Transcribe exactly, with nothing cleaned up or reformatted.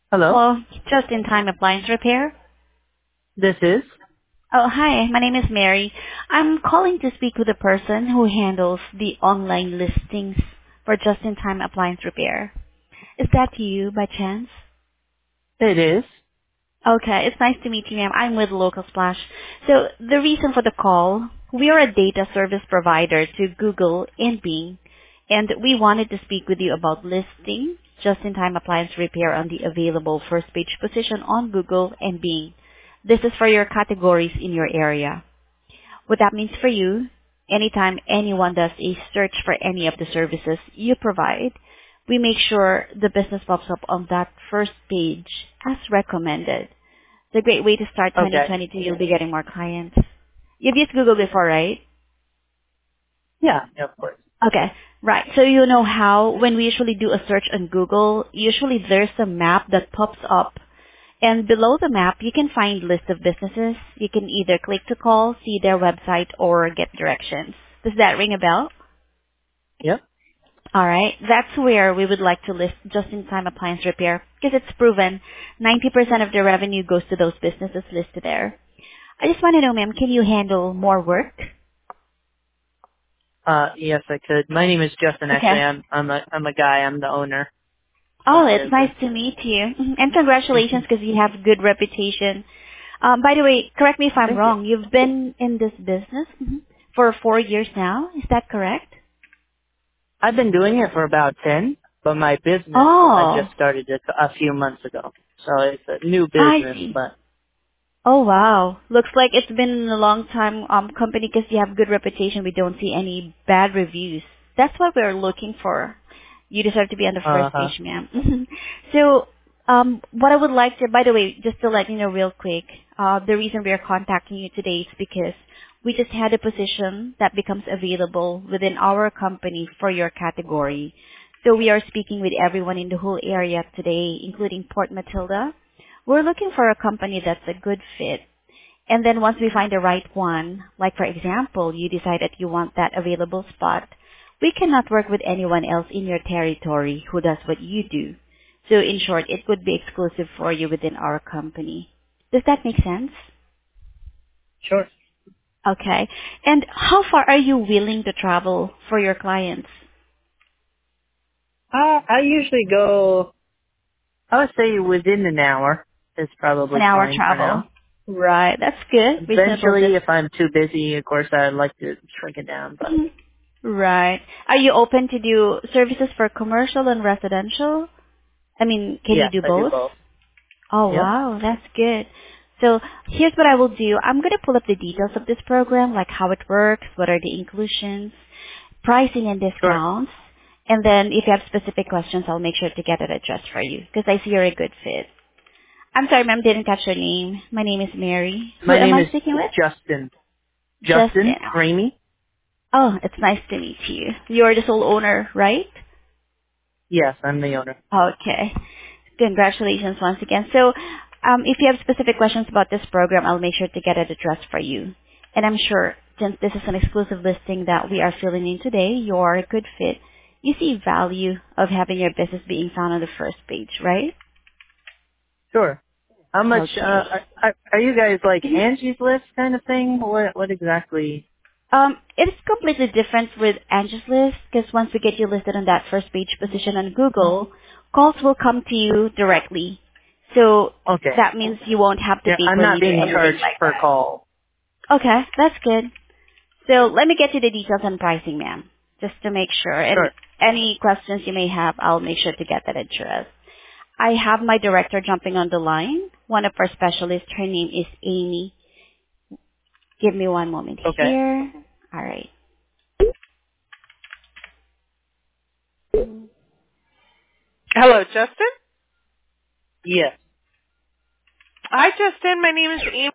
Hello, Hello, just-in-time appliance repair. this is. Oh, hi. My name is Mary. I'm calling to speak with the person who handles the online listings for just-in-time appliance repair. Is that you by chance? It is. Okay, it's nice to meet you, ma'am. I'm with Local Splash. So the reason for the call, we are a data service provider to Google and Bing, and we wanted to speak with you about listing just-in-time appliance repair on the available first page position on Google and Bing. This is for your categories in your area. What that means for you, anytime anyone does a search for any of the services you provide, we make sure the business pops up on that first page as recommended. It's a great way to start Okay. twenty twenty-two. You'll be getting more clients. You've used Google before, right? Yeah, of course. Okay, right. So you know how when we usually do a search on Google, usually there's a map that pops up. And below the map, you can find list of businesses. You can either click to call, see their website, or get directions. Does that ring a bell? Yep. All right. That's where we would like to list just-in-time appliance repair because it's proven ninety percent of the revenue goes to those businesses listed there. I just want to know, ma'am, can you handle more work? Uh, yes, I could. My name is Justin. Actually, Okay. I'm I'm a I'm a guy. I'm the owner of Oh, the it's nice business. to meet you. Mhm. And congratulations because you have good reputation. Um, by the way, correct me if I'm Thank you. wrong. You've been in this business mhm, for four years now. Is that correct? I've been doing it for about ten, but my business I Oh, just started it a few months ago, so it's a new I business. see. But Oh wow. Looks like it's been a long time um company because you have good reputation. We don't see any bad reviews. That's what we're looking for. You deserve to be on the uh first huh. page, ma'am. So, um, what I would like to, by the way, just to let you know real quick, uh, the reason we are contacting you today is because we just had a position that becomes available within our company for your category. So we are speaking with everyone in the whole area today, including Port Matilda. We're looking for a company that's a good fit. And then once we find the right one, like for example, you decide that you want that available spot, we cannot work with anyone else in your territory who does what you do. So in short, it would be exclusive for you within our company. Does that make sense? Sure. Okay. And how far are you willing to travel for your clients? Uh, I usually go. I would say within an hour is An probably hour fine for travel. now. Right. That's good. Reasonable Eventually, distance. if I'm too busy, of course, I'd like to shrink it down. But Mhm. Right. Are you open to do services for commercial and residential? I mean, can you yes, do I do both? both. Oh, Yep. wow, that's good. So here's what I will do. I'm going to pull up the details of this program, like how it works, what are the inclusions, pricing and Sure. discounts. And then if you have specific questions, I'll make sure to get it addressed for you because I see you're a good fit. I'm sorry, ma'am, didn't catch your name. My name is Mary. Who My am name I is speaking with? Justin. Justin. Justin Ramey? Oh, it's nice to meet you. You're the sole owner, right? Yes, I'm the owner. Okay. Congratulations once again. So, um, if you have specific questions about this program, I'll make sure to get it addressed for you. And I'm sure, since this is an exclusive listing that we are filling in today, you're a good fit. You see value of having your business being found on the first page, right? Sure. How much, uh, Okay. are, are are you guys like Mhm. Angie's List kind of thing? What, what exactly? Um, it's completely different with Angie's List because once we get you listed on that first page position on Google, calls will come to you directly. So Okay. that means you won't have to Yeah, take I'm or not lead or being anything charged like per that. call. Okay, that's good. So let me get you the details on pricing, ma'am, just to make sure. And Sure. any questions you may have, I'll make sure to get that addressed. I have my director jumping on the line. One of our specialists, her name is Amy. Give me one moment Okay. here. All right. Hello, Justin. Yes. Hi, Justin. My name is Amy.